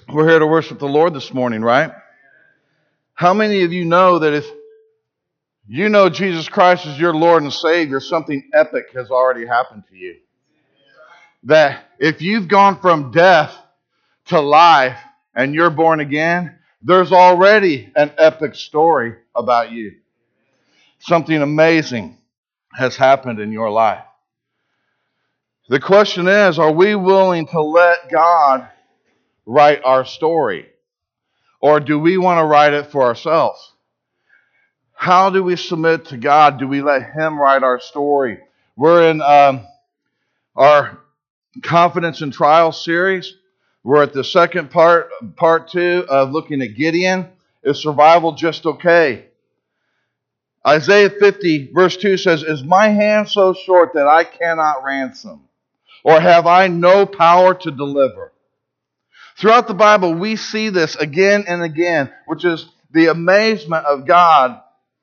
We're here to worship the Lord this morning, right? How many of you know that if you know Jesus Christ is your Lord and Savior, something epic has already happened to you? That if you've gone from death to life and you're born again, there's already an epic story about you. Something amazing has happened in your life. The question is, are we willing to let God write our story? Or do we want to write it for ourselves? How do we submit to God? Do we let Him write our story? We're in our Confidence in Trial series. We're at the second part 2 of looking at Gideon. Is survival just okay? Isaiah 50 verse 2 says, "Is my hand so short that I cannot ransom? Or have I no power to deliver?" Throughout the Bible, we see this again and again, which is the amazement of God,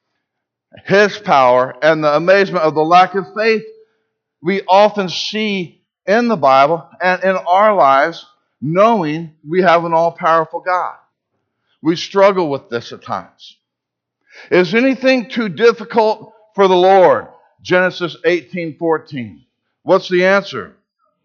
His power, and the amazement of the lack of faith we often see in the Bible and in our lives, knowing we have an all-powerful God. We struggle with this at times. Is anything too difficult for the Lord? Genesis 18:14. What's the answer?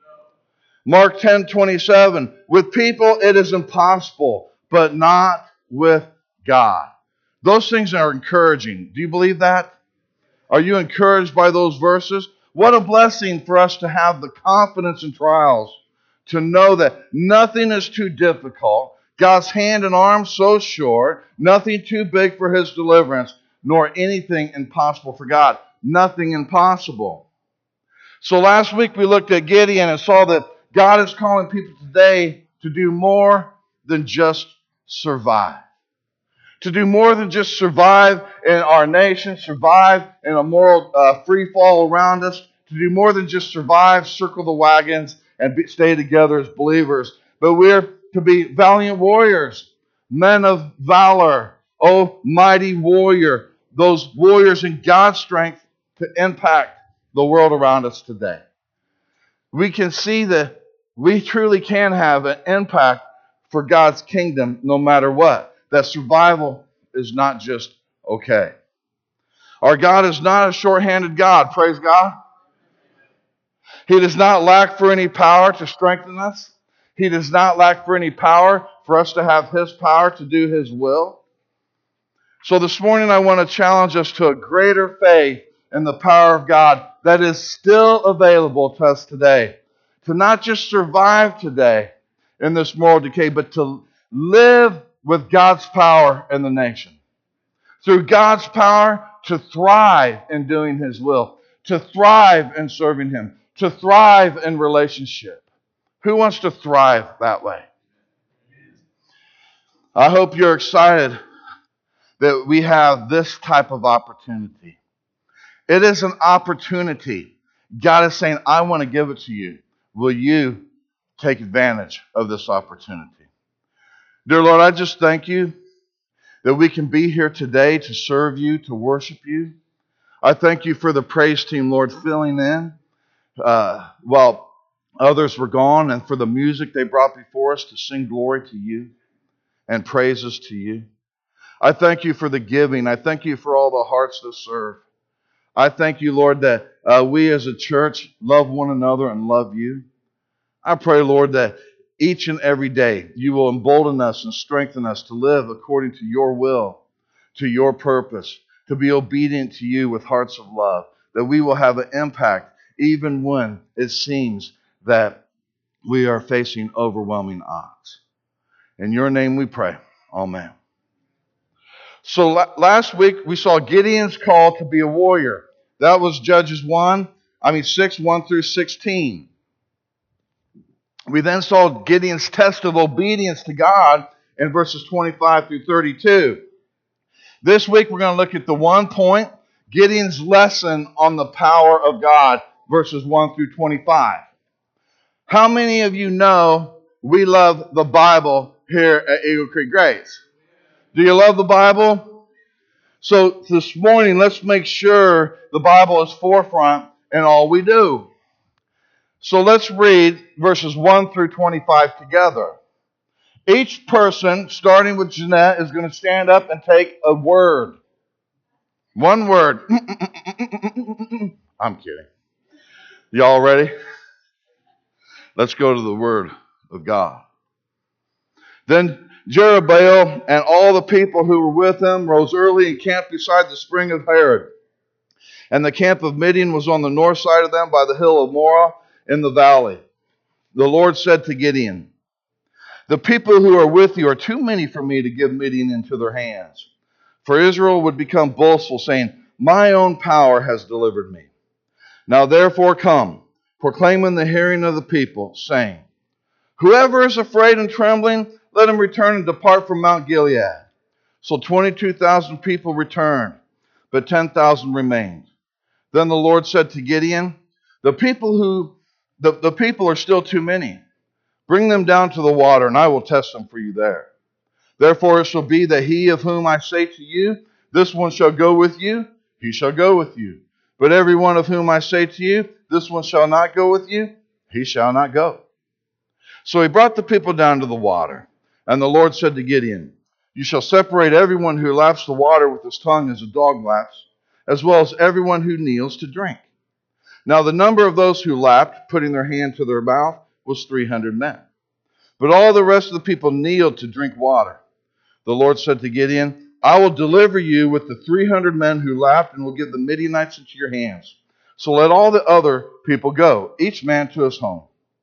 Mark 10:27. With people it is impossible, but not with God. Those things are encouraging. Do you believe that? Are you encouraged by those verses? What a blessing for us to have the confidence in trials, to know that nothing is too difficult, God's hand and arm so short, nothing too big for His deliverance, nor anything impossible for God. Nothing impossible. So last week we looked at Gideon and saw that God is calling people today to do more than just survive. To do more than just survive in our nation, survive in a moral free fall around us, to do more than just survive, circle the wagons, and stay together as believers. But we're to be valiant warriors, men of valor, oh mighty warrior, those warriors in God's strength to impact the world around us today. We can see that we truly can have an impact for God's kingdom no matter what. That survival is not just okay. Our God is not a short-handed God, praise God. He does not lack for any power to strengthen us. He does not lack for any power for us to have His power to do His will. So this morning I want to challenge us to a greater faith in the power of God that is still available to us today. To not just survive today in this moral decay, but to live with God's power in the nation. Through God's power to thrive in doing His will, to thrive in serving Him, to thrive in relationship. Who wants to thrive that way? I hope you're excited that we have this type of opportunity. It is an opportunity. God is saying, I want to give it to you. Will you take advantage of this opportunity? Dear Lord, I just thank you that we can be here today to serve you, to worship you. I thank you for the praise team, Lord, filling in while others were gone, and for the music they brought before us to sing glory to you and praises to you. I thank you for the giving. I thank you for all the hearts that serve. I thank you, Lord, that we as a church love one another and love you. I pray, Lord, that each and every day you will embolden us and strengthen us to live according to your will, to your purpose, to be obedient to you with hearts of love, that we will have an impact even when it seems that we are facing overwhelming odds. In your name we pray. Amen. So last week we saw Gideon's call to be a warrior. That was Judges 6, 1 through 16. We then saw Gideon's test of obedience to God in verses 25 through 32. This week we're going to look at the one point, Gideon's lesson on the power of God, verses 1 through 25. How many of you know we love the Bible here at Eagle Creek Grace? Do you love the Bible? So this morning, let's make sure the Bible is forefront in all we do. So let's read verses 1 through 25 together. Each person, starting with Jeanette, is going to stand up and take a word. One word. I'm kidding. Y'all ready? Let's go to the word of God. Then Jerubbaal and all the people who were with him rose early and camped beside the spring of Harod. And the camp of Midian was on the north side of them by the hill of Morah in the valley. The Lord said to Gideon, the people who are with you are too many for me to give Midian into their hands. For Israel would become boastful, saying, my own power has delivered me. Now therefore come, proclaim in the hearing of the people, saying, whoever is afraid and trembling, let him return and depart from Mount Gilead. So 22,000 people returned, but 10,000 remained. Then the Lord said to Gideon, the people are still too many. Bring them down to the water, and I will test them for you there. Therefore it shall be that he of whom I say to you, this one shall go with you, he shall go with you. But every one of whom I say to you, this one shall not go with you, he shall not go. So he brought the people down to the water. And the Lord said to Gideon, you shall separate everyone who laps the water with his tongue as a dog laps, as well as everyone who kneels to drink. Now the number of those who lapped, putting their hand to their mouth, was 300 men. But all the rest of the people kneeled to drink water. The Lord said to Gideon, I will deliver you with the 300 men who lapped, and will give the Midianites into your hands. So let all the other people go, each man to his home.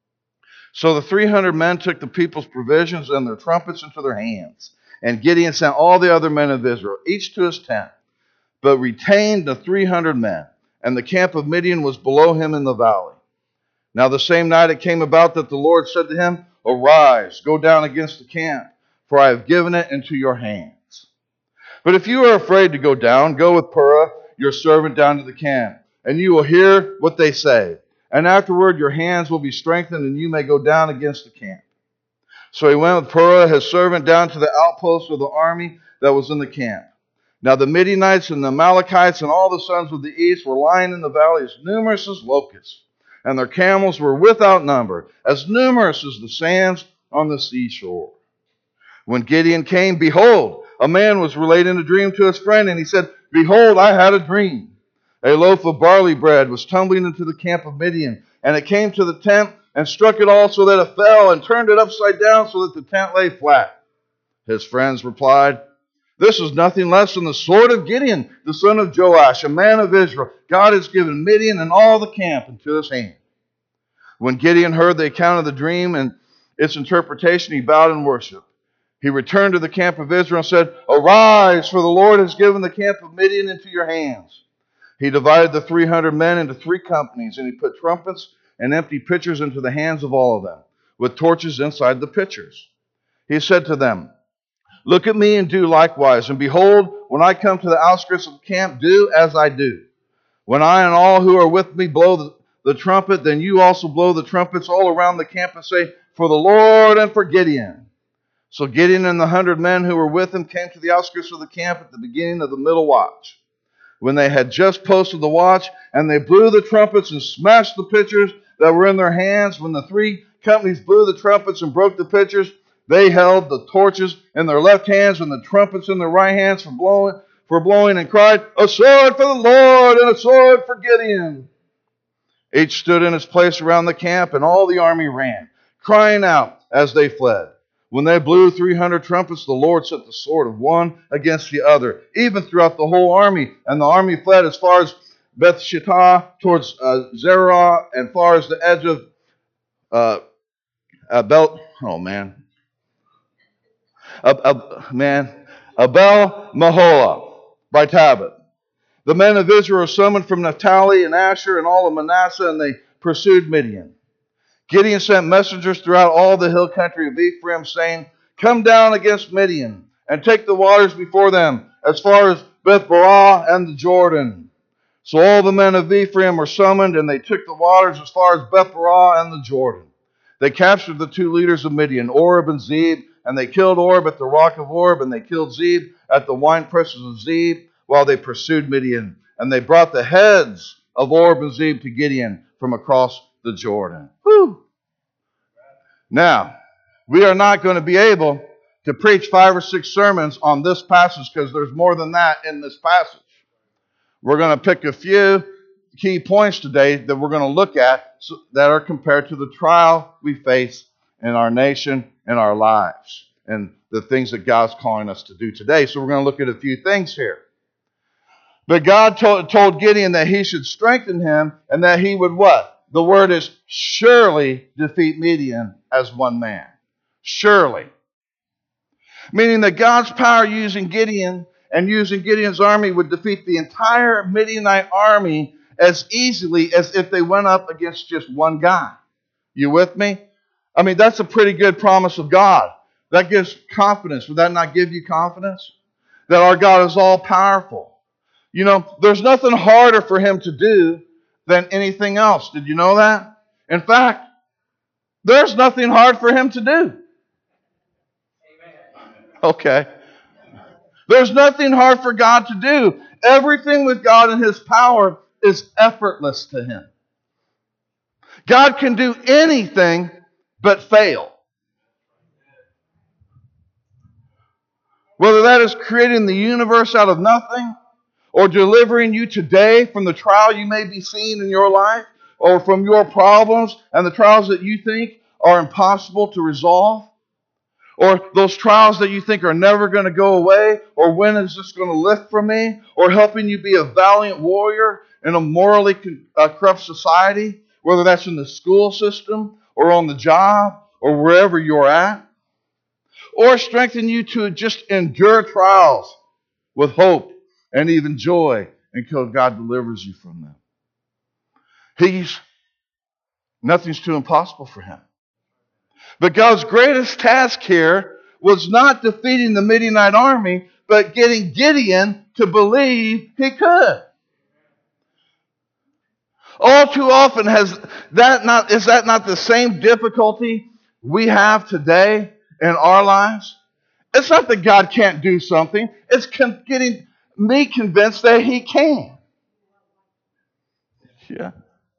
So the 300 men took the people's provisions and their trumpets into their hands. And Gideon sent all the other men of Israel, each to his tent, but retained the 300 men. And the camp of Midian was below him in the valley. Now the same night it came about that the Lord said to him, arise, go down against the camp, for I have given it into your hands. But if you are afraid to go down, go with Purah, your servant, down to the camp, and you will hear what they say. And afterward your hands will be strengthened, and you may go down against the camp. So he went with Purah, his servant, down to the outposts of the army that was in the camp. Now the Midianites and the Amalekites and all the sons of the east were lying in the valley as numerous as locusts, and their camels were without number, as numerous as the sands on the seashore. When Gideon came, behold, a man was relating a dream to his friend, and he said, behold, I had a dream. A loaf of barley bread was tumbling into the camp of Midian, and it came to the tent and struck it all so that it fell, and turned it upside down so that the tent lay flat. His friends replied, this is nothing less than the sword of Gideon, the son of Joash, a man of Israel. God has given Midian and all the camp into his hand. When Gideon heard the account of the dream and its interpretation, he bowed in worship. He returned to the camp of Israel and said, arise, for the Lord has given the camp of Midian into your hands. He divided the 300 men into 3 companies, and he put trumpets and empty pitchers into the hands of all of them, with torches inside the pitchers. He said to them, look at me and do likewise, and behold, when I come to the outskirts of the camp, do as I do. When I and all who are with me blow the trumpet, then you also blow the trumpets all around the camp and say, for the Lord and for Gideon. So Gideon and the 100 men who were with him came to the outskirts of the camp at the beginning of the middle watch, when they had just posted the watch, and they blew the trumpets and smashed the pitchers that were in their hands. When the 3 companies blew the trumpets and broke the pitchers, they held the torches in their left hands and the trumpets in their right hands for blowing, and cried, a sword for the Lord and a sword for Gideon. Each stood in his place around the camp, and all the army ran, crying out as they fled. When they blew 300 trumpets, the Lord set the sword of one against the other, even throughout the whole army. And the army fled as far as Beth-shittah towards Zerah, and far as the edge of Abel Maholah by Tabit. The men of Israel were summoned from Naphtali and Asher and all of Manasseh, and they pursued Midian. Gideon sent messengers throughout all the hill country of Ephraim, saying, come down against Midian, and take the waters before them, as far as Beth-barah and the Jordan. So all the men of Ephraim were summoned, and they took the waters as far as Beth-barah and the Jordan. They captured the 2 leaders of Midian, Oreb and Zeb, and they killed Oreb at the rock of Oreb, and they killed Zeb at the wine presses of Zeb, while they pursued Midian. And they brought the heads of Oreb and Zeb to Gideon from across the Jordan. Whew. Now, We are not going to be able to preach 5 or 6 sermons on this passage because there's more than that in this passage. We're going to pick a few key points today that we're going to look at that are compared to the trial we face in our nation and our lives and the things that God's calling us to do today. So we're going to look at a few things here. But God told Gideon that he should strengthen him and that he would what? The word is surely defeat Midian as one man. Surely. Meaning that God's power using Gideon and using Gideon's army would defeat the entire Midianite army as easily as if they went up against just one guy. You with me? I mean, that's a pretty good promise of God. That gives confidence. Would that not give you confidence? That our God is all powerful. You know, there's nothing harder for him to do than anything else. Did you know that? In fact, there's nothing hard for him to do. Okay. There's nothing hard for God to do. Everything with God and his power is effortless to him. God can do anything but fail. Whether that is creating the universe out of nothing, or delivering you today from the trial you may be seeing in your life, or from your problems and the trials that you think are impossible to resolve, or those trials that you think are never going to go away, or when is this going to lift from me, or helping you be a valiant warrior in a morally corrupt society, whether that's in the school system, or on the job, or wherever you're at, or strengthen you to just endure trials with hope and even joy until God delivers you from them. Nothing's too impossible for him. But God's greatest task here was not defeating the Midianite army, but getting Gideon to believe he could. All too often is that not the same difficulty we have today in our lives? It's not that God can't do something. It's getting me convinced that he can. Yeah.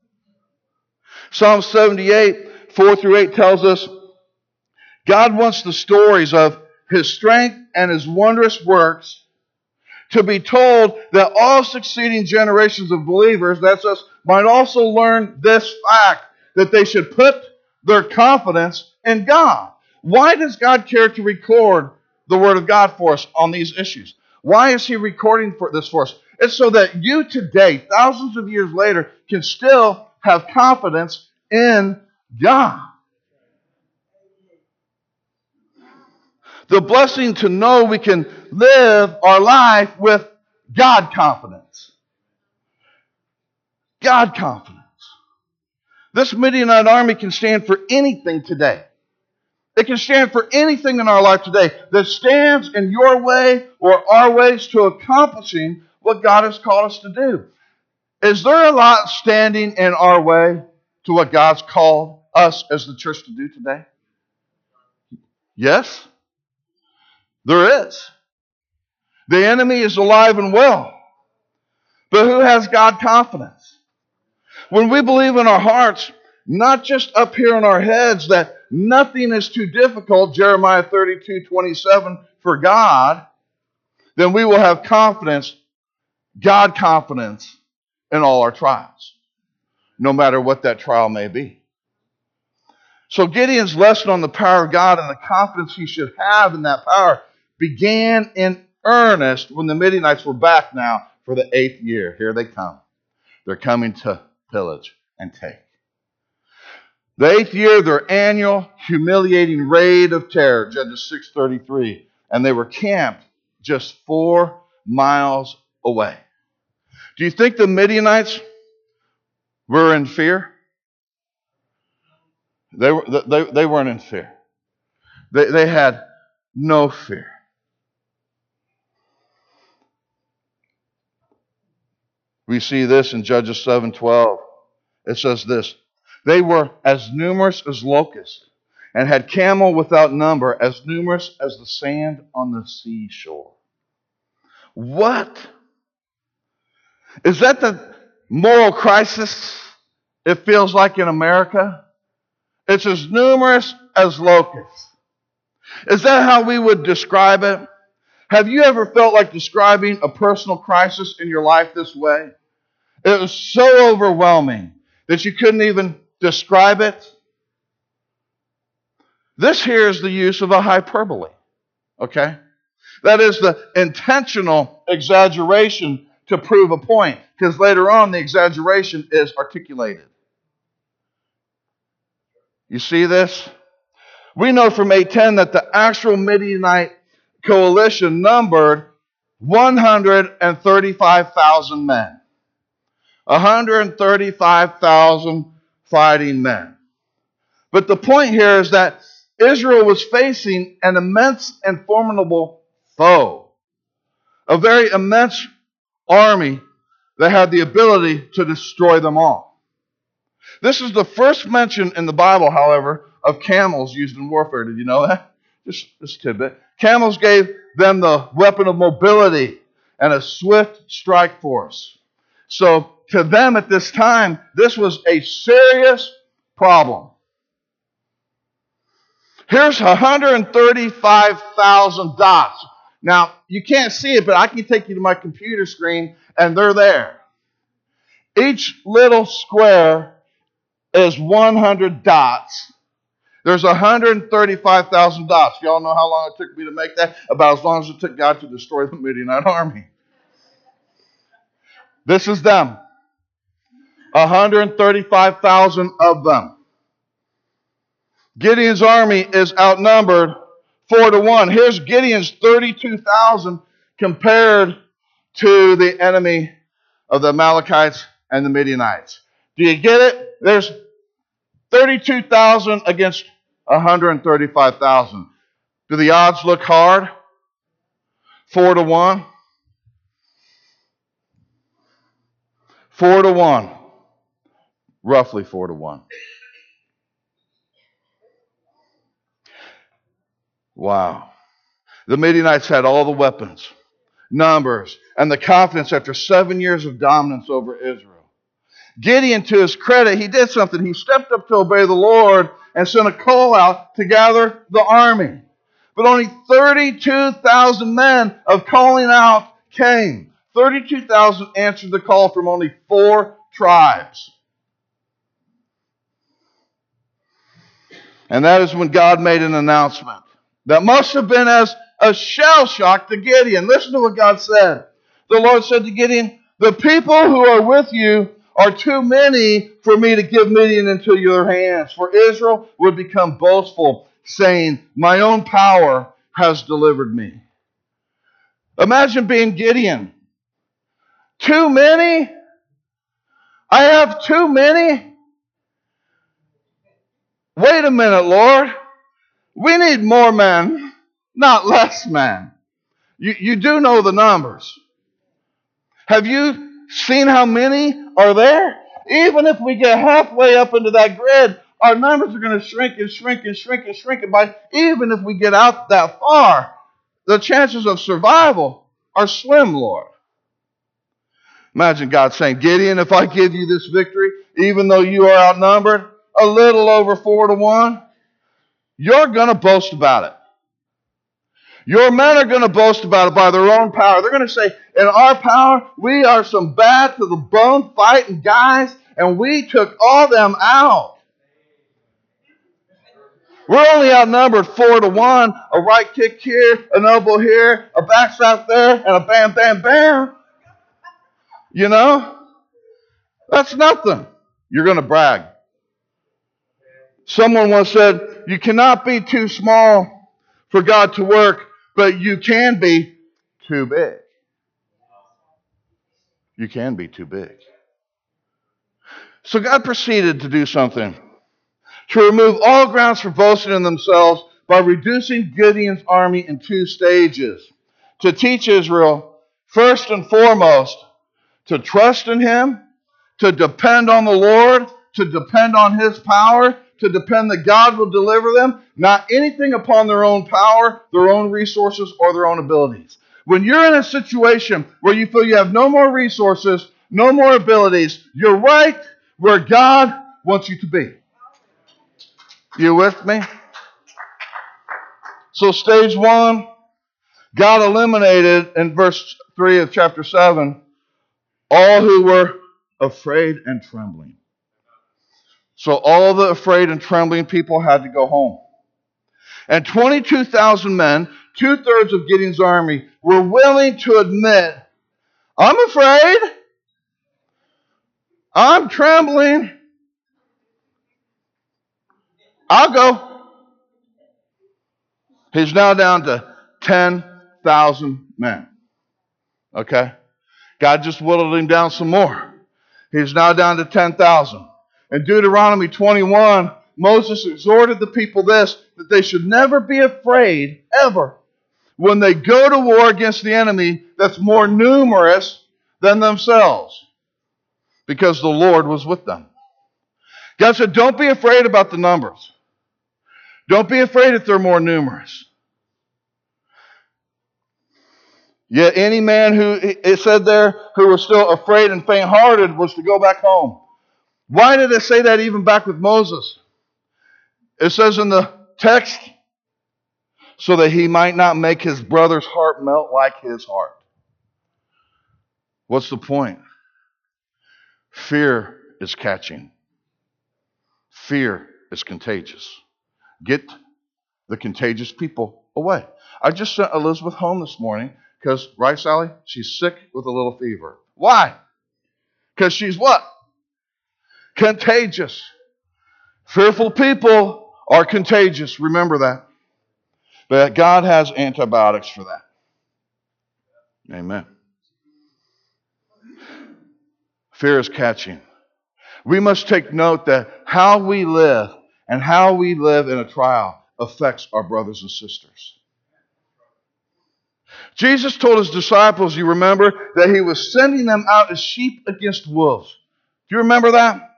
Psalm 78, 4-8 tells us, God wants the stories of his strength and his wondrous works to be told that all succeeding generations of believers, that's us, might also learn this fact, that they should put their confidence in God. Why does God care to record the Word of God for us on these issues? Why is he recording this for us? It's so that you today, thousands of years later, can still have confidence in God. The blessing to know we can live our life with God confidence. God confidence. This Midianite army can stand for anything today. It can stand for anything in our life today that stands in your way or our ways to accomplishing what God has called us to do. Is there a lot standing in our way to what God's called us as the church to do today? Yes, there is. The enemy is alive and well. But who has God confidence? When we believe in our hearts, not just up here in our heads, that nothing is too difficult, Jeremiah 32:27, for God, then we will have confidence, God confidence, in all our trials, no matter what that trial may be. So Gideon's lesson on the power of God and the confidence he should have in that power began in earnest when the Midianites were back now for the 8th year. Here they come. They're coming to pillage and take. The 8th year, their annual humiliating raid of terror, Judges 6:33, and they were camped just 4 miles away. Do you think the Midianites were in fear? They weren't in fear. They had no fear. We see this in Judges 7:12. It says this, they were as numerous as locusts and had camel without number, as numerous as the sand on the seashore. What? Is that the moral crisis it feels like in America? It's as numerous as locusts. Is that how we would describe it? Have you ever felt like describing a personal crisis in your life this way? It was so overwhelming that you couldn't even describe it. This here is the use of a hyperbole, okay? That is the intentional exaggeration to prove a point, because later on the exaggeration is articulated. You see this? We know from 8:10 that the actual Midianite coalition numbered 135,000 men. 135,000 fighting men. But the point here is that Israel was facing an immense and formidable foe. A very immense army that had the ability to destroy them all. This is the first mention in the Bible, however, of camels used in warfare. Did you know that? Just a tidbit. Camels gave them the weapon of mobility and a swift strike force. So to them at this time, this was a serious problem. Here's 135,000 dots. Now, you can't see it, but I can take you to my computer screen, and they're there. Each little square is 100 dots. There's 135,000 dots. Y'all know how long it took me to make that? About as long as it took God to destroy the Midianite army. This is them. 135,000 of them. Gideon's army is outnumbered 4-1. Here's Gideon's 32,000 compared to the enemy of the Amalekites and the Midianites. Do you get it? There's 32,000 against 135,000. Do the odds look hard? 4-1. 4-1. Roughly 4-1. Wow. The Midianites had all the weapons, numbers, and the confidence after 7 years of dominance over Israel. Gideon, to his credit, he did something. He stepped up to obey the Lord and sent a call out to gather the army. But only 32,000 men of calling out came. 32,000 answered the call from only 4 tribes. And that is when God made an announcement that must have been as a shell shock to Gideon. Listen to what God said. The Lord said to Gideon, "The people who are with you are too many for me to give Midian into your hands, for Israel would become boastful, saying, 'My own power has delivered me.'" Imagine being Gideon. Too many? I have too many? Wait a minute, Lord. We need more men, not less men. You do know the numbers. Have you seen how many are there? Even if we get halfway up into that grid, our numbers are going to shrink and shrink and shrink and shrink. And even if we get out that far, the chances of survival are slim, Lord. Imagine God saying, "Gideon, if I give you this victory, even though you are outnumbered a little over 4-1, you're going to boast about it. Your men are going to boast about it by their own power. They're going to say, in our power, we are some bad to the bone fighting guys, and we took all them out. We're only outnumbered 4-1, a right kick here, an elbow here, a backslap there, and a bam, bam, bam. You know? That's nothing. You're going to brag. Someone once said, you cannot be too small for God to work, but you can be too big. You can be too big. So God proceeded to do something, to remove all grounds for boasting in themselves by reducing Gideon's army in 2 stages, to teach Israel, first and foremost, to trust in Him, to depend on the Lord, to depend on His power, to depend that God will deliver them, not anything upon their own power, their own resources, or their own abilities. When you're in a situation where you feel you have no more resources, no more abilities, you're right where God wants you to be. You with me? So stage one, God eliminated in verse 3 of chapter 7 all who were afraid and trembling. So all the afraid and trembling people had to go home. And 22,000 men, 2/3 of Gideon's army, were willing to admit, I'm afraid, I'm trembling, I'll go. He's now down to 10,000 men. Okay? God just whittled him down some more. He's now down to 10,000. In Deuteronomy 21, Moses exhorted the people that they should never be afraid, ever, when they go to war against the enemy that's more numerous than themselves, because the Lord was with them. God said, don't be afraid about the numbers. Don't be afraid if they're more numerous. Yet any man who, it said there, who was still afraid and faint-hearted was to go back home. Why did it say that even back with Moses? It says in the text, so that he might not make his brother's heart melt like his heart. What's the point? Fear is catching. Fear is contagious. Get the contagious people away. I just sent Elizabeth home this morning because, right, Sally? She's sick with a little fever. Why? Because she's what? Contagious. Fearful people are contagious. Remember that. But God has antibiotics for that. Amen. Fear is catching. We must take note that how we live and how we live in a trial affects our brothers and sisters. Jesus told his disciples, you remember, that he was sending them out as sheep against wolves. Do you remember that?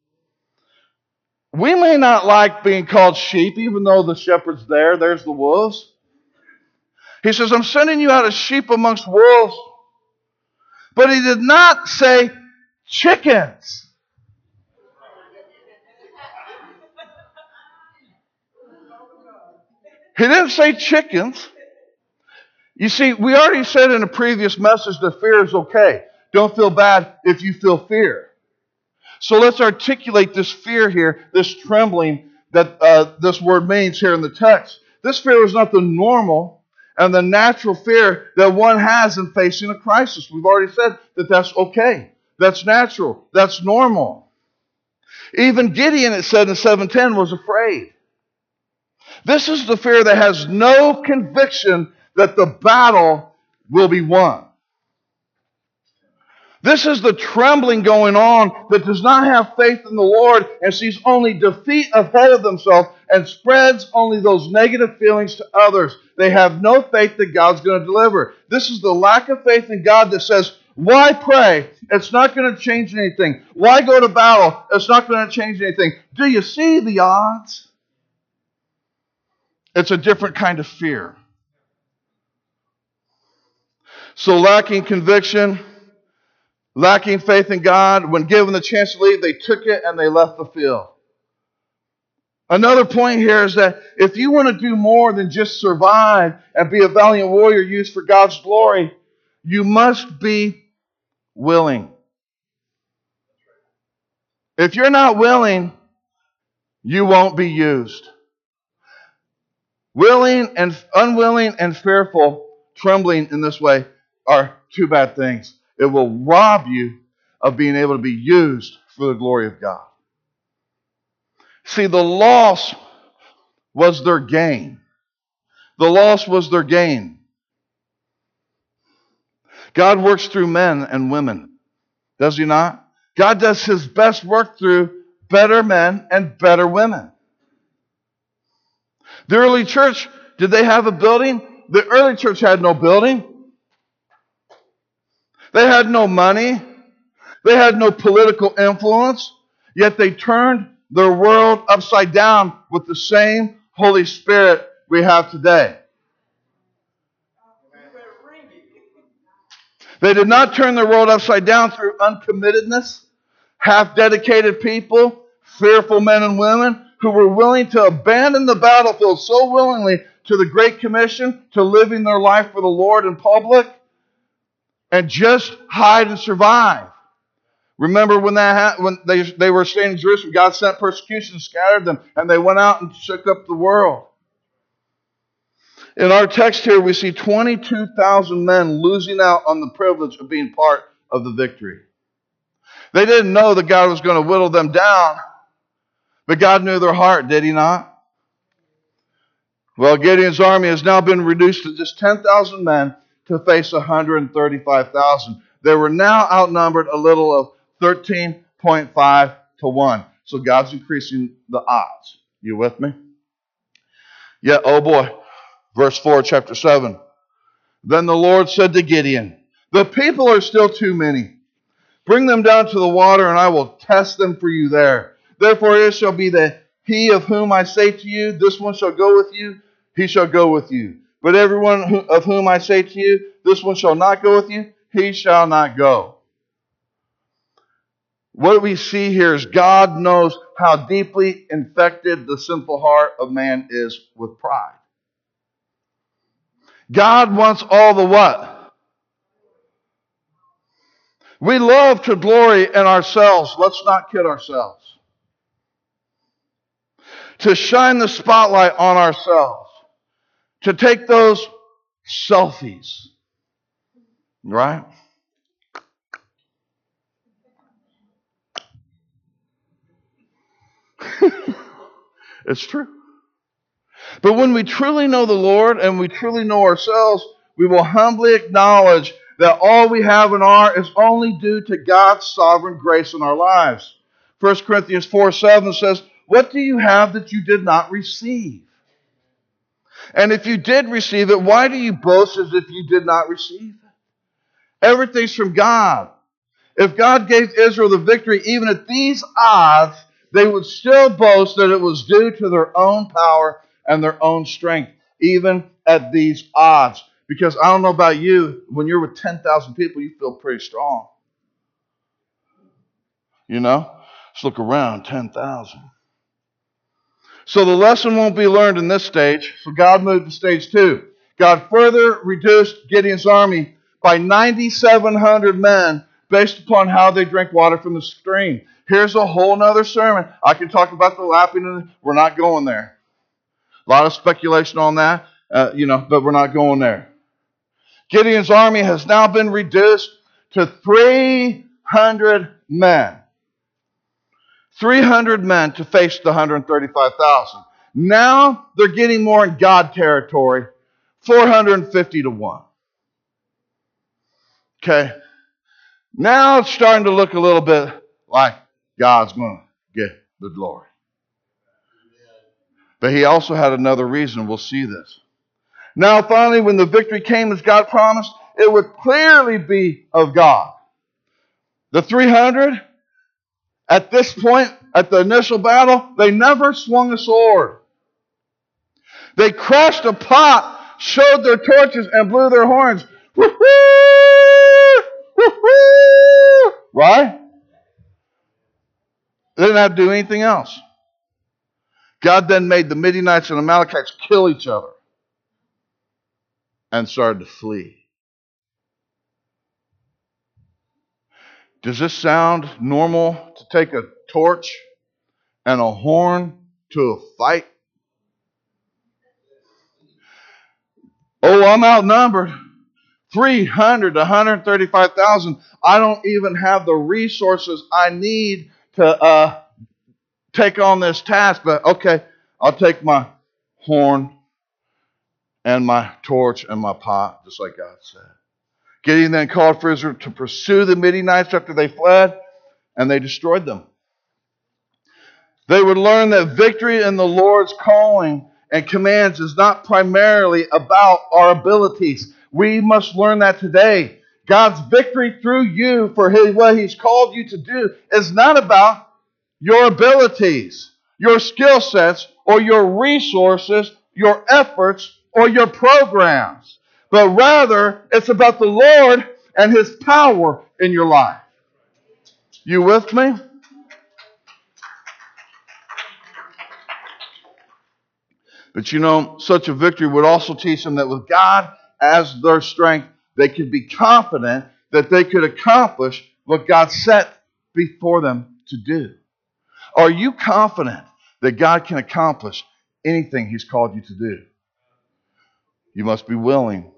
We may not like being called sheep, even though the shepherd's there. There's the wolves. He says, I'm sending you out as sheep amongst wolves. But he did not say chickens. He didn't say chickens. You see, we already said in a previous message that fear is okay. Don't feel bad if you feel fear. So let's articulate this fear here, this trembling that this word means here in the text. This fear is not the normal and the natural fear that one has in facing a crisis. We've already said that that's okay. That's natural. That's normal. Even Gideon, it said in 7:10, was afraid. This is the fear that has no conviction that the battle will be won. This is the trembling going on that does not have faith in the Lord and sees only defeat ahead of themselves and spreads only those negative feelings to others. They have no faith that God's going to deliver. This is the lack of faith in God that says, why pray? It's not going to change anything. Why go to battle? It's not going to change anything. Do you see the odds? It's a different kind of fear. So lacking conviction, lacking faith in God, when given the chance to leave, they took it and they left the field. Another point here is that if you want to do more than just survive and be a valiant warrior used for God's glory, you must be willing. If you're not willing, you won't be used. Willing and unwilling and fearful, trembling in this way, are two bad things. It will rob you of being able to be used for the glory of God. See, the loss was their gain. The loss was their gain. God works through men and women, does he not? God does his best work through better men and better women. The early church, did they have a building? The early church had no building. They had no money. They had no political influence. Yet they turned their world upside down with the same Holy Spirit we have today. They did not turn their world upside down through uncommittedness, half-dedicated people, fearful men and women who were willing to abandon the battlefield so willingly to the Great Commission, to living their life for the Lord in public, and just hide and survive. Remember when they were staying in Jerusalem, God sent persecution and scattered them, and they went out and shook up the world. In our text here, we see 22,000 men losing out on the privilege of being part of the victory. They didn't know that God was going to whittle them down, but God knew their heart, did he not? Well, Gideon's army has now been reduced to just 10,000 men to face 135,000. They were now outnumbered a little of 13.5 to 1. So God's increasing the odds. You with me? Yeah, oh boy. Verse 4, chapter 7. Then the Lord said to Gideon, the people are still too many. Bring them down to the water, and I will test them for you there. Therefore it shall be that he of whom I say to you, this one shall go with you, he shall go with you. But everyone of whom I say to you, this one shall not go with you, he shall not go. What we see here is God knows how deeply infected the sinful heart of man is with pride. God wants all the what? We love to glory in ourselves. Let's not kid ourselves. To shine the spotlight on ourselves. To take those selfies. Right? It's true. But when we truly know the Lord and we truly know ourselves, we will humbly acknowledge that all we have and are is only due to God's sovereign grace in our lives. 1 Corinthians 4:7 says, what do you have that you did not receive? And if you did receive it, why do you boast as if you did not receive it? Everything's from God. If God gave Israel the victory, even at these odds, they would still boast that it was due to their own power and their own strength, even at these odds. Because I don't know about you, when you're with 10,000 people, you feel pretty strong. You know? Just look around, 10,000. So the lesson won't be learned in this stage, so God moved to stage 2. God further reduced Gideon's army by 9,700 men based upon how they drink water from the stream. Here's a whole other sermon. I can talk about the lapping, and we're not going there. A lot of speculation on that, but we're not going there. Gideon's army has now been reduced to 300 men. 300 men to face the 135,000. Now they're getting more in God territory, 450 to 1. Okay. Now it's starting to look a little bit like God's going to get the glory. But he also had another reason. We'll see this. Now finally, when the victory came as God promised, it would clearly be of God. The 300, at this point, at the initial battle, they never swung a sword. They crashed a pot, showed their torches, and blew their horns. Woo-hoo! Woo-hoo! Right? They didn't have to do anything else. God then made the Midianites and Amalekites kill each other and started to flee. Does this sound normal to take a torch and a horn to a fight? Oh, I'm outnumbered. 300 to 135,000. I don't even have the resources I need to take on this task. But okay, I'll take my horn and my torch and my pot, just like God said. Gideon then called for Israel to pursue the Midianites after they fled, and they destroyed them. They would learn that victory in the Lord's calling and commands is not primarily about our abilities. We must learn that today. God's victory through you for what He's called you to do is not about your abilities, your skill sets, or your resources, your efforts, or your programs. But rather, it's about the Lord and His power in your life. You with me? But you know, such a victory would also teach them that with God as their strength, they could be confident that they could accomplish what God set before them to do. Are you confident that God can accomplish anything He's called you to do? You must be willing.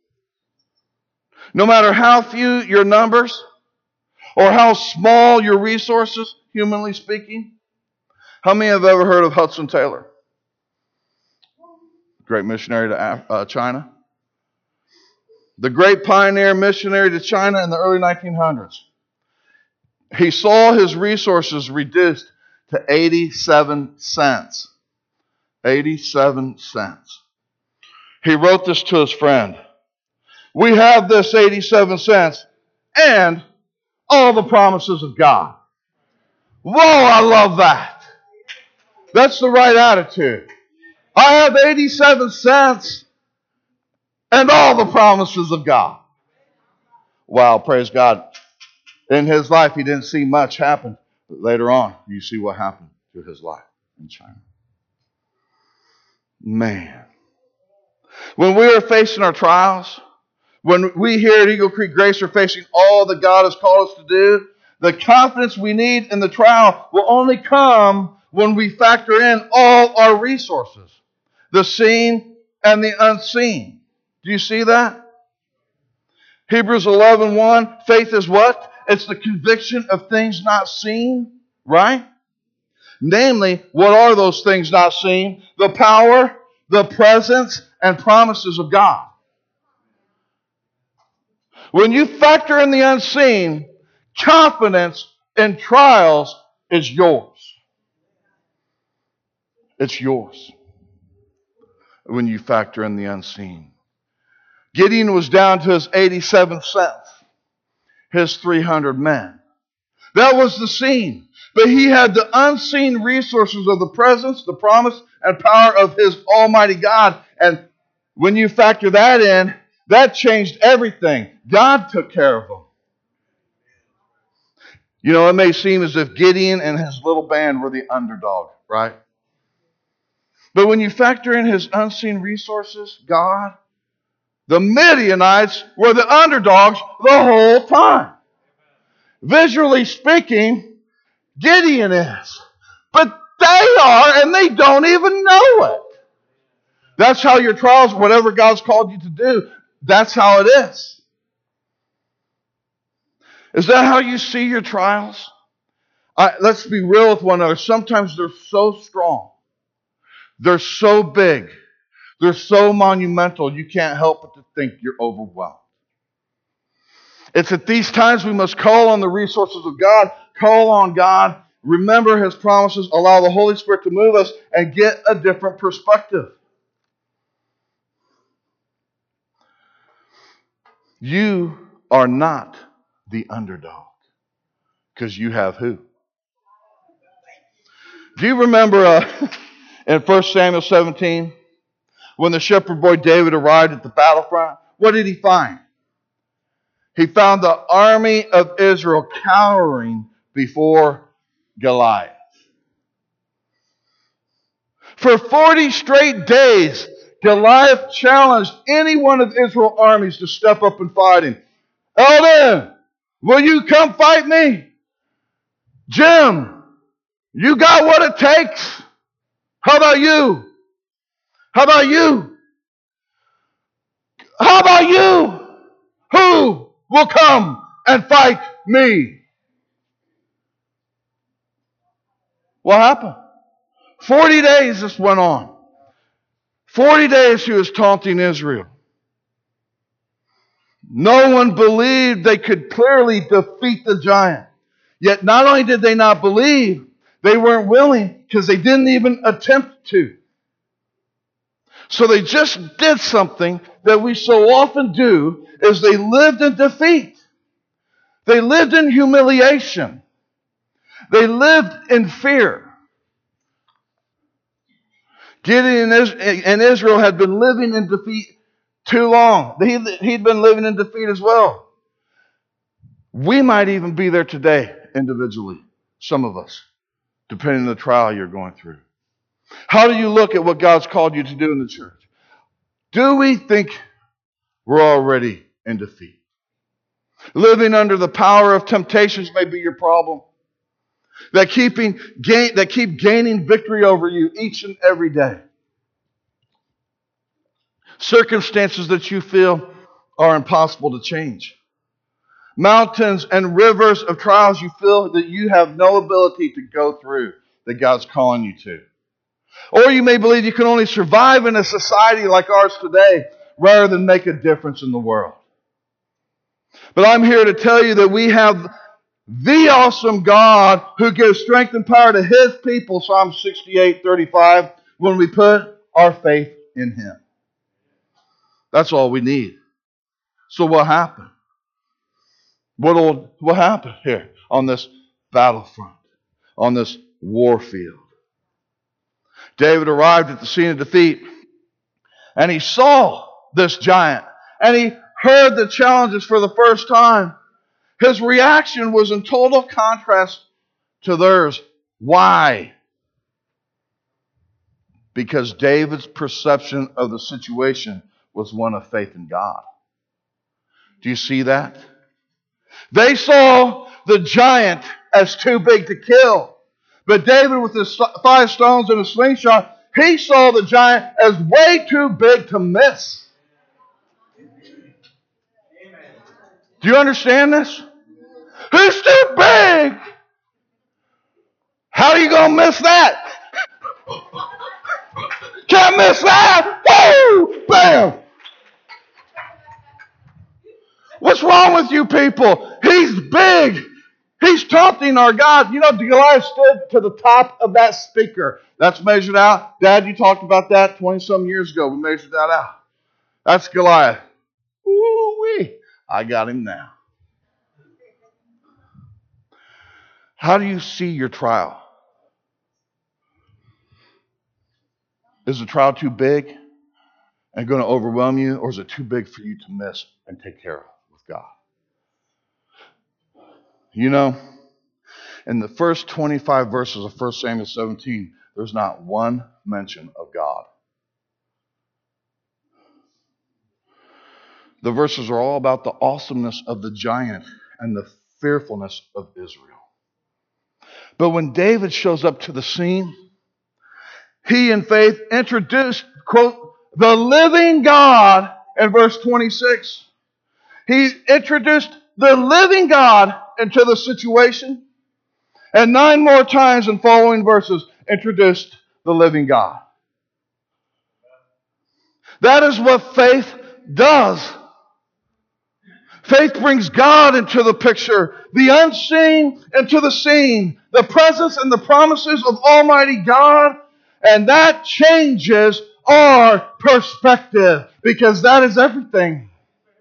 No matter how few your numbers or how small your resources, humanly speaking. How many have ever heard of Hudson Taylor? Great missionary to China. The great pioneer missionary to China in the early 1900s. He saw his resources reduced to 87 cents. 87 cents. He wrote this to his friend. We have this 87 cents and all the promises of God. Whoa, I love that. That's the right attitude. I have 87 cents and all the promises of God. Wow, praise God. In his life, he didn't see much happen. But later on, you see what happened to his life in China. Man. When we are facing our trials, when we here at Eagle Creek Grace are facing all that God has called us to do, the confidence we need in the trial will only come when we factor in all our resources, the seen and the unseen. Do you see that? Hebrews 11:1, faith is what? It's the conviction of things not seen, right? Namely, what are those things not seen? The power, the presence, and promises of God. When you factor in the unseen, confidence in trials is yours. It's yours when you factor in the unseen. Gideon was down to his 87 cents, his 300 men. That was the seen. But he had the unseen resources of the presence, the promise, and power of his Almighty God. And when you factor that in, that changed everything. God took care of them. You know, it may seem as if Gideon and his little band were the underdog, right? But when you factor in his unseen resources, God, the Midianites were the underdogs the whole time. Visually speaking, Gideon is. But they are, and they don't even know it. That's how your trials, whatever God's called you to do, that's how it is. Is that how you see your trials? Let's be real with one another. Sometimes they're so strong. They're so big. They're so monumental, you can't help but to think you're overwhelmed. It's at these times we must call on the resources of God, call on God, remember His promises, allow the Holy Spirit to move us, and get a different perspective. You are not the underdog, because you have who? Do you remember in 1 Samuel 17, when the shepherd boy David arrived at the battlefront? What did he find? He found the army of Israel cowering before Goliath. For 40 straight days, Goliath challenged any one of Israel's armies to step up and fight him. Elder, will you come fight me? Jim, you got what it takes? How about you? How about you? How about you? Who will come and fight me? What happened? 40 days this went on. 40 days he was taunting Israel. No one believed they could clearly defeat the giant. Yet not only did they not believe, they weren't willing because they didn't even attempt to. So they just did something that we so often do, is they lived in defeat. They lived in humiliation. They lived in fear. Gideon and Israel had been living in defeat too long. He'd been living in defeat as well. We might even be there today individually, some of us, depending on the trial you're going through. How do you look at what God's called you to do in the church? Do we think we're already in defeat? Living under the power of temptations may be your problem. That keep gaining victory over you each and every day. Circumstances that you feel are impossible to change. Mountains and rivers of trials you feel that you have no ability to go through, that God's calling you to. Or you may believe you can only survive in a society like ours today rather than make a difference in the world. But I'm here to tell you that we have the awesome God who gives strength and power to His people, Psalm 68:35, when we put our faith in Him. That's all we need. So what happened? What happened here on this battlefront, on this war field? David arrived at the scene of defeat, and he saw this giant, and he heard the challenges for the first time. His reaction was in total contrast to theirs. Why? Because David's perception of the situation was one of faith in God. Do you see that? They saw the giant as too big to kill. But David, with his 5 stones and a slingshot, he saw the giant as way too big to miss. Do you understand this? Who's too big? How are you going to miss that? Can't miss that. Woo! Bam! What's wrong with you people? He's big. He's taunting our God. You know, Goliath stood to the top of that speaker. That's measured out. Dad, you talked about that 20-some years ago. We measured that out. That's Goliath. Woo-wee. I got him now. How do you see your trial? Is the trial too big and going to overwhelm you, or is it too big for you to miss and take care of with God? You know, in the first 25 verses of 1 Samuel 17, there's not one mention of God. The verses are all about the awesomeness of the giant and the fearfulness of Israel. But when David shows up to the scene, he in faith introduced, quote, the living God in verse 26. He introduced the living God into the situation. And 9 more times in following verses introduced the living God. That is what faith does. Faith brings God into the picture, the unseen into the seen, the presence and the promises of Almighty God, and that changes our perspective, because that is everything.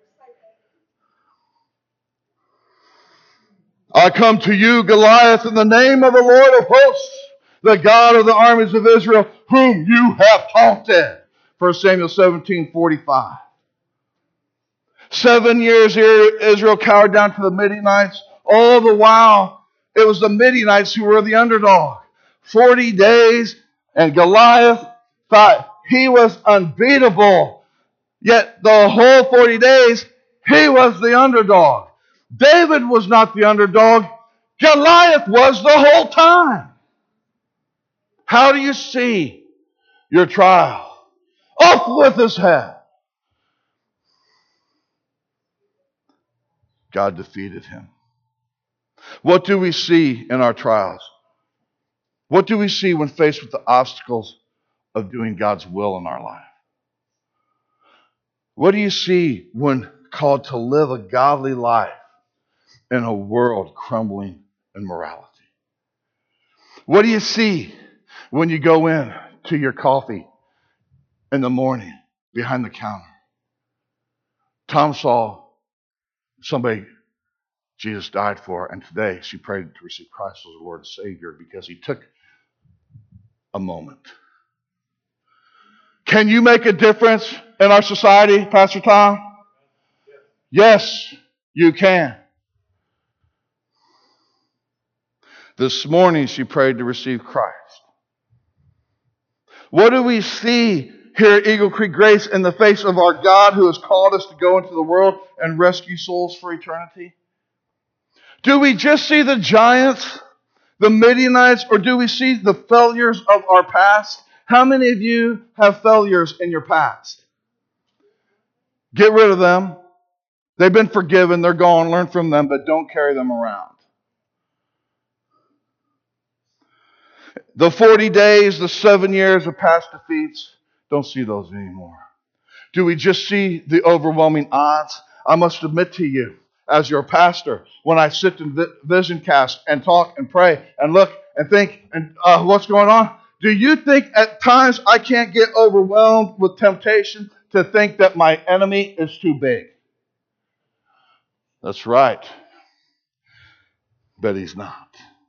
I come to you, Goliath, in the name of the Lord of hosts, the God of the armies of Israel, whom you have taunted. 1 Samuel 17:45. 7 years Israel cowered down to the Midianites. All the while, it was the Midianites who were the underdog. 40 days, and Goliath thought he was unbeatable. Yet the whole 40 days, he was the underdog. David was not the underdog. Goliath was the whole time. How do you see your trial? Off with his head. God defeated him. What do we see in our trials? What do we see when faced with the obstacles of doing God's will in our life? What do you see when called to live a godly life in a world crumbling in morality? What do you see when you go in to your coffee in the morning behind the counter? Tom saw somebody Jesus died for, and today she prayed to receive Christ as her Lord and Savior because he took a moment. Can you make a difference in our society, Pastor Tom? Yes, you can. This morning she prayed to receive Christ. What do we see here at Eagle Creek Grace in the face of our God who has called us to go into the world and rescue souls for eternity? Do we just see the giants, the Midianites, or do we see the failures of our past? How many of you have failures in your past? Get rid of them. They've been forgiven. They're gone. Learn from them, but don't carry them around. The 40 days, the 7 years of past defeats, don't see those anymore. Do we just see the overwhelming odds? I must admit to you, as your pastor, when I sit in vision cast and talk and pray and look and think and what's going on, do you think at times I can't get overwhelmed with temptation to think that my enemy is too big? That's right. But he's not.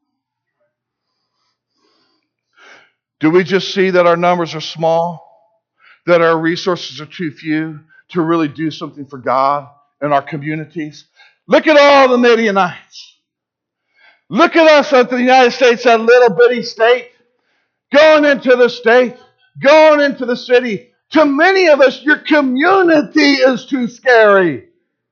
Do we just see that our numbers are small? That our resources are too few to really do something for God in our communities? Look at all the Midianites. Look at us at the United States, that little bitty state. Going into the state, going into the city. To many of us, your community is too scary.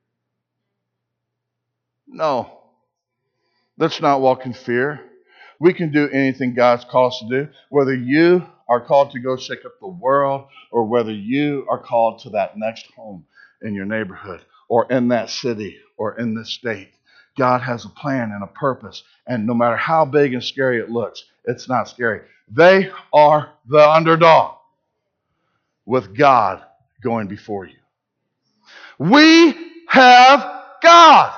No, let's not walk in fear. We can do anything God's called us to do. Whether you are called to go shake up the world, or whether you are called to that next home in your neighborhood, or in that city, or in this state. God has a plan and a purpose. And no matter how big and scary it looks, it's not scary. They are the underdog with God going before you. We have God.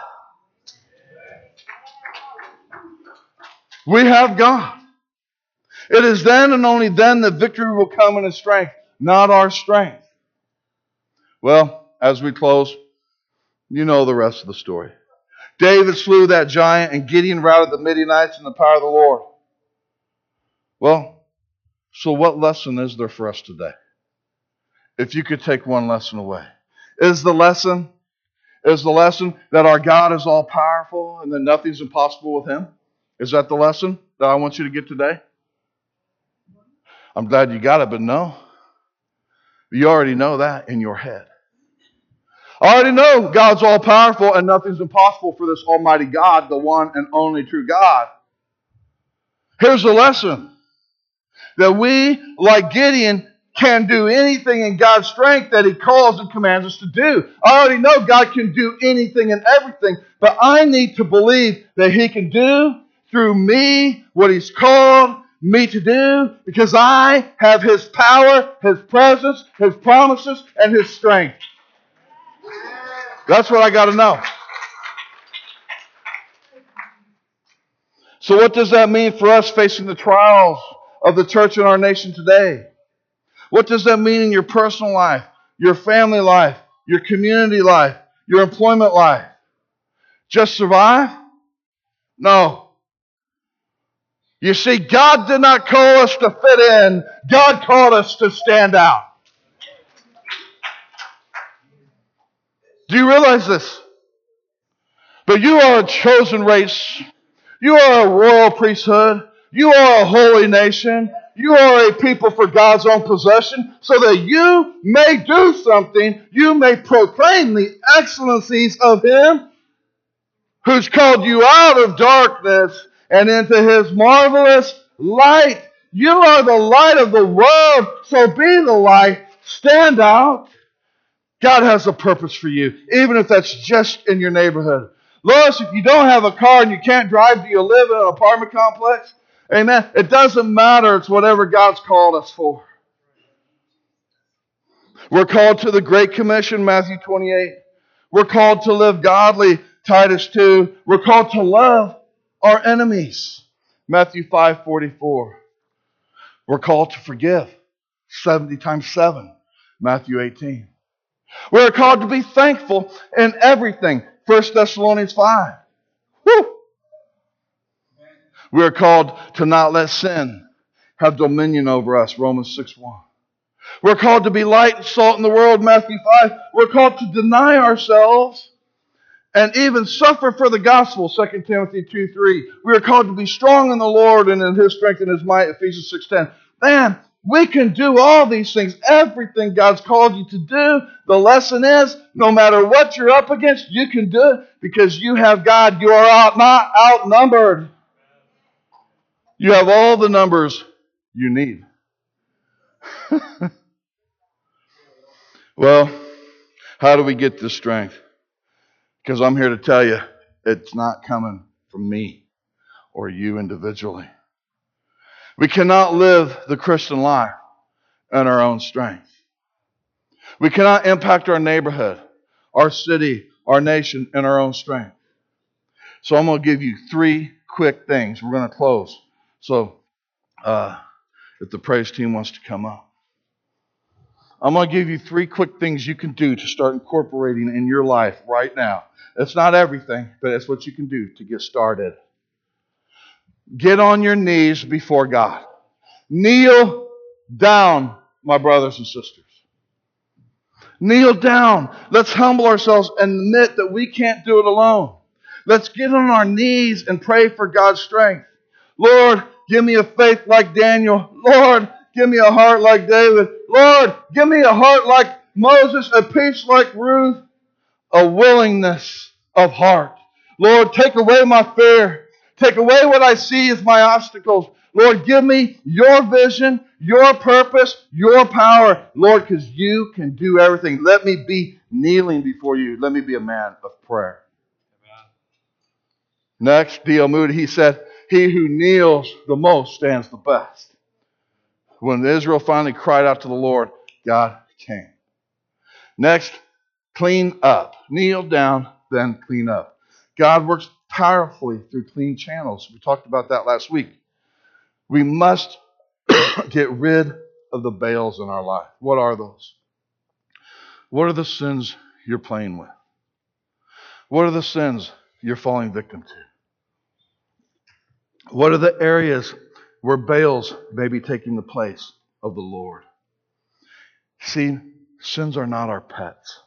We have God. It is then and only then that victory will come in His strength, not our strength. Well, as we close, you know the rest of the story. David slew that giant, and Gideon routed the Midianites in the power of the Lord. Well, so what lesson is there for us today? If you could take one lesson away. Is the lesson that our God is all powerful and that nothing's impossible with Him? Is that the lesson that I want you to get today? I'm glad you got it, but no. You already know that in your head. I already know God's all powerful and nothing's impossible for this Almighty God, the one and only true God. Here's the lesson. That we, like Gideon, can do anything in God's strength that He calls and commands us to do. I already know God can do anything and everything, but I need to believe that He can do through me what He's called me to do, because I have His power, His presence, His promises, and His strength. That's what I got to know. So what does that mean for us facing the trials of the church in our nation today? What does that mean in your personal life, your family life, your community life, your employment life? Just survive? No. You see, God did not call us to fit in. God called us to stand out. Do you realize this? But you are a chosen race. You are a royal priesthood. You are a holy nation. You are a people for God's own possession, so that you may do something. You may proclaim the excellencies of Him who's called you out of darkness and into His marvelous light. You are the light of the world, so be the light. Stand out. God has a purpose for you, even if that's just in your neighborhood. Lois, if you don't have a car and you can't drive, do you live in an apartment complex? Amen. It doesn't matter. It's whatever God's called us for. We're called to the Great Commission, Matthew 28. We're called to live godly, Titus 2. We're called to love our enemies, Matthew 5:44. We're called to forgive, 70 times 7, Matthew 18. We're called to be thankful in everything, 1 Thessalonians 5. Woo! We are called to not let sin have dominion over us, Romans 6:1. We're called to be light and salt in the world, Matthew 5. We're called to deny ourselves and even suffer for the gospel, 2 Timothy 2:3. We are called to be strong in the Lord and in His strength and His might, Ephesians 6:10. Man, We can do all these things, everything God's called you to do. The lesson is, no matter what you're up against, you can do it because you have God. You are not outnumbered. You have all the numbers you need. Well, how do we get this strength? Because I'm here to tell you, it's not coming from me or you individually. We cannot live the Christian life in our own strength. We cannot impact our neighborhood, our city, our nation in our own strength. So I'm going to give you 3 quick things. We're going to close. So if the praise team wants to come up. I'm going to give you 3 quick things you can do to start incorporating in your life right now. It's not everything, but it's what you can do to get started. Get on your knees before God. Kneel down, my brothers and sisters. Kneel down. Let's humble ourselves and admit that we can't do it alone. Let's get on our knees and pray for God's strength. Lord, give me a faith like Daniel. Lord, give me a heart like David. Lord, give me a heart like Moses, a peace like Ruth, a willingness of heart. Lord, take away my fear. Take away what I see as my obstacles. Lord, give me your vision, your purpose, your power. Lord, because you can do everything. Let me be kneeling before you. Let me be a man of prayer. Next, D.L. Moody, he said, he who kneels the most stands the best. When Israel finally cried out to the Lord, God came. Next, clean up. Kneel down, then clean up. God works powerfully through clean channels. We talked about that last week. We must get rid of the Baals in our life. What are those? What are the sins you're playing with? What are the sins you're falling victim to? What are the areas where Baals may be taking the place of the Lord? See, sins are not our pets.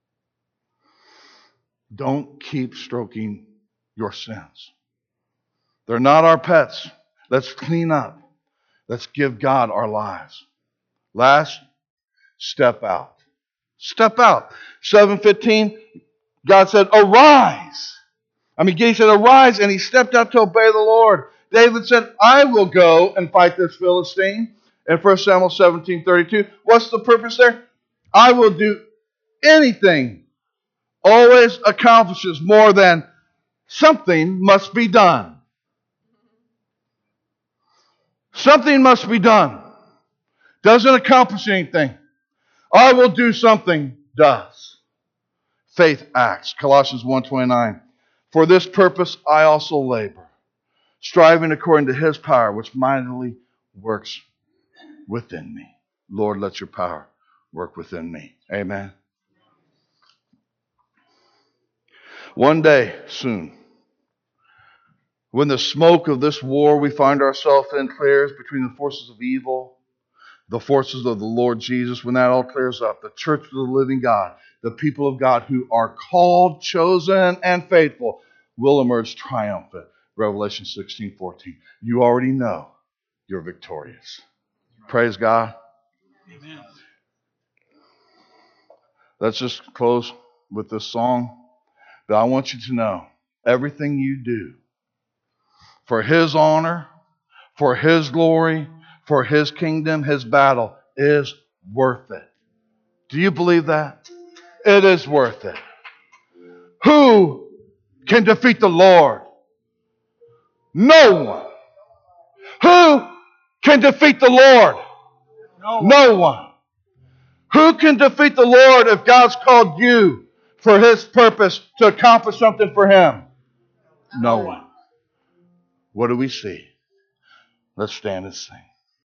Don't keep stroking your sins. They're not our pets. Let's clean up. Let's give God our lives. Last, step out. Step out. 7:15, God said, arise. He said, arise, and he stepped out to obey the Lord. David said, I will go and fight this Philistine. In 1 Samuel 17:32, what's the purpose there? I will do anything. Always accomplishes more than something must be done. Something must be done. Doesn't accomplish anything. I will do something does. Faith acts. Colossians 1:29. For this purpose I also labor, striving according to his power, which mightily works within me. Lord, let your power work within me. Amen. One day soon, when the smoke of this war we find ourselves in clears between the forces of evil, the forces of the Lord Jesus, when that all clears up, the church of the living God, the people of God who are called, chosen, and faithful will emerge triumphant. Revelation 16:14. You already know you're victorious. Praise God. Amen. Let's just close with this song. But I want you to know everything you do for his honor, for his glory, for his kingdom, his battle is worth it. Do you believe that? It is worth it. Who can defeat the Lord? No one. Who can defeat the Lord? No one. Who can defeat the Lord if God's called you for his purpose to accomplish something for him? No one. What do we see? Let's stand and sing.